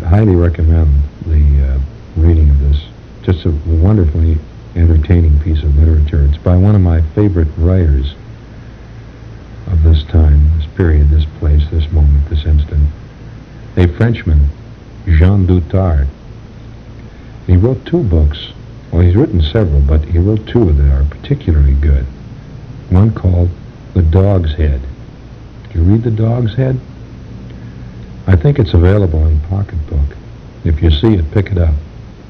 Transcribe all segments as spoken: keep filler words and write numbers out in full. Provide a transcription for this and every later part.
highly recommend the uh, reading of this. Just a wonderfully entertaining piece of literature. It's by one of my favorite writers of this time, this period, this place, this moment, this instant. A Frenchman, Jean Dutard. He wrote two books. Well, he's written several, but he wrote two that are particularly good. One called The Dog's Head. Did you read The Dog's Head? I think it's available in Pocketbook. If you see it, pick it up.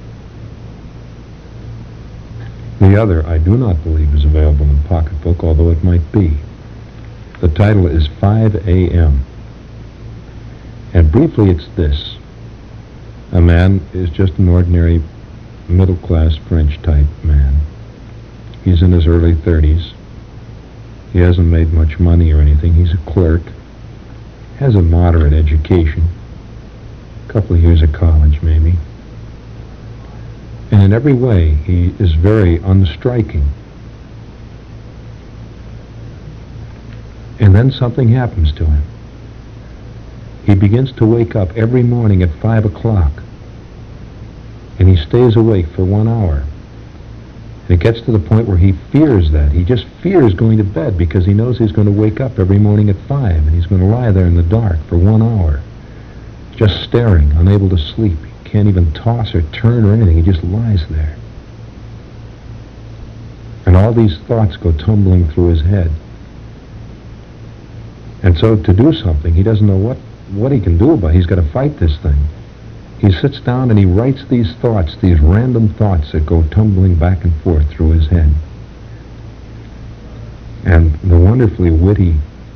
The other, I do not believe, is available in Pocketbook, although it might be. The title is five A M And briefly, it's this. A man is just an ordinary middle-class French-type man. He's in his early thirties. He hasn't made much money or anything. He's a clerk. Has a moderate education. A couple of years of college, maybe. And in every way, he is very unstriking. And then something happens to him. He begins to wake up every morning at five o'clock. And he stays awake for one hour. And it gets to the point where he fears that. He just fears going to bed because he knows he's going to wake up every morning at five and he's going to lie there in the dark for one hour. Just staring, unable to sleep. He can't even toss or turn or anything. He just lies there. And all these thoughts go tumbling through his head. And so to do something, he doesn't know what, what he can do about it. He's got to fight this thing. He sits down and he writes these thoughts, these random thoughts that go tumbling back and forth through his head. And the wonderfully witty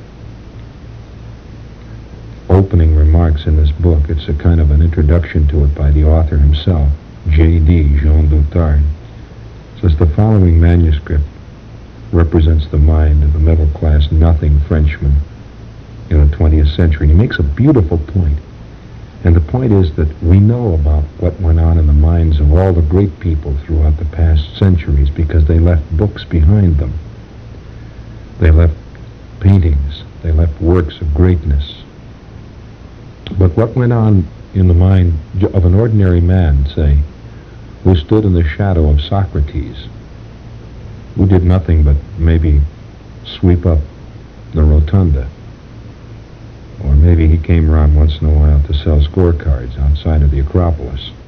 opening remarks in this book, it's a kind of an introduction to it by the author himself, J D, Jean Dutard, says the following manuscript represents the mind of a middle-class nothing Frenchman in the twentieth century. And he makes a beautiful point. And the point is that we know about what went on in the minds of all the great people throughout the past centuries because they left books behind them. They left paintings. They left works of greatness. But what went on in the mind of an ordinary man, say, who stood in the shadow of Socrates, who did nothing but maybe sweep up the rotunda, or maybe he came around once in a while to sell scorecards outside of the Acropolis.